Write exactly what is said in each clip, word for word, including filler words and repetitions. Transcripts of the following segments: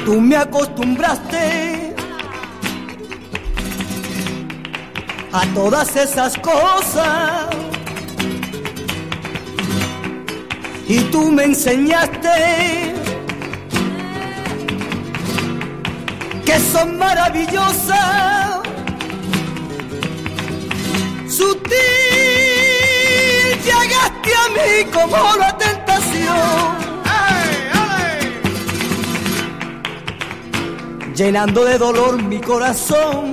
tú me acostumbraste a todas esas cosas y tú me enseñaste que son maravillosas, sutil llegaste a mí como la tentación, ¡ay, ay! Llenando de dolor mi corazón,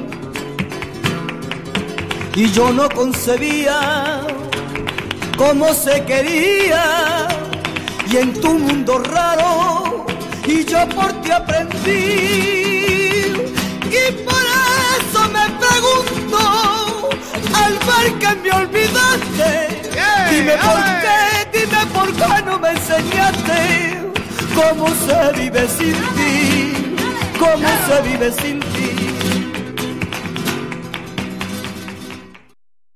y yo no concebía cómo se quería, y en tu mundo raro, y yo por ti aprendí, y por eso me pregunto, al ver que me olvidaste, yeah, dime por yeah. qué, dime por qué no me enseñaste cómo se vive sin ti, cómo yeah. se vive sin ti.